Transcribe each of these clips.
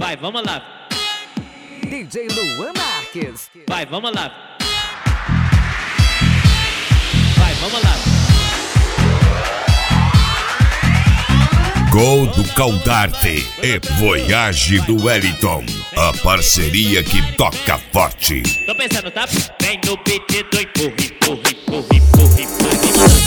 Vai, vamos lá. DJ Luan Marques. Vai, vamos lá. Vai, vamos lá. Gol do Caldarte e Voyage do Wellington. A parceria que toca forte. Tô pensando, tá? Vem no beat do empurre, empurre, empurre, empurre, empurre,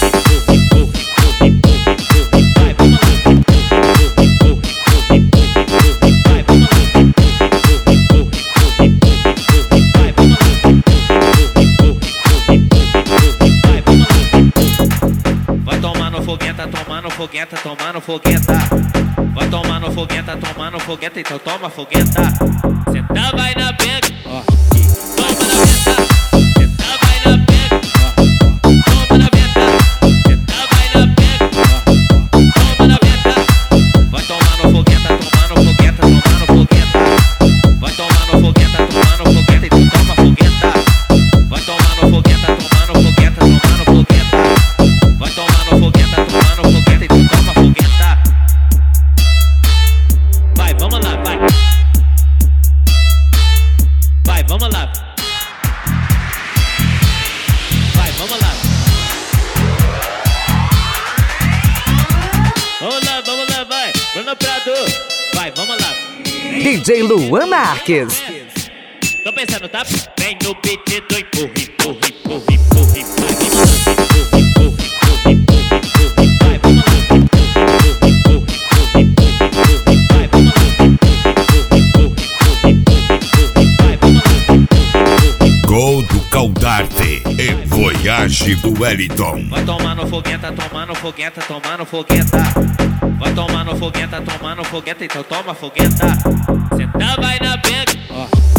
fogueta, tomando fogueta. Vai tomar no fogueta, tomando fogueta, então toma fogueta. Senta, vai na pega, toma na venta. Senta, vai na pega, toma na venta. Senta, vai na pega, toma na venta. Vai tomar no fogueta, tomando fogueta, tomando fogueta. Vai tomar no fogueta, tomando fogueta, então toma fogueta. Vai tomar no fogueta, tomando fogueta, tomando fogueta. Vai tomar no fogueta, tomando fogueta, então toma fogueta. Vai, vamos lá, vai. Vai, vamos lá. Vai, vamos lá. Vamos lá, vai. Bruno Prado. Vai, vamos lá. DJ Luan Marques. Tô pensando, tá? Vem no beat do empurre, empurre, empurre, empurre, empurre. Gol do Caldarte e Voyage do Wellington. Vai tomar no fogueta, tomando fogueta, tomando fogueta. Vai tomar no fogueta, tomando fogueta, então toma fogueta. Senta, vai na pega,